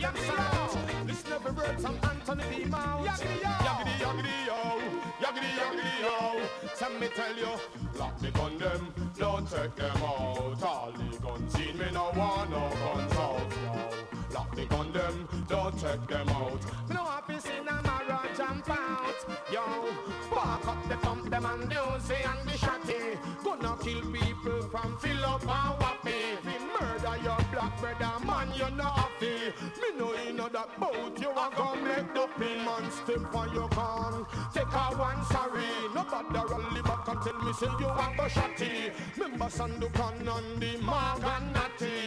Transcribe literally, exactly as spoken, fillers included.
sound. Listen every word from Anthony B. Mount. Yaggity yaggity yo, yaggity yaggity yo. Some me tell you, lock the gun them, don't take them out. All the guns in me no want no guns out, yo. Lock the gun them, don't take them out. Me no happy see them a run jump out, yo. Spark up the pump them and Uzi and the shotty. Gonna kill people from fill up and wappy. If you murder your black brother, man, you're not happy. Me know you know that boat, you a gon' make the pin. Man, step on your gun, take a one sorry. Nobody rally back and tell me say you a go shotty. Remember Sandukan and the Morgan Natty.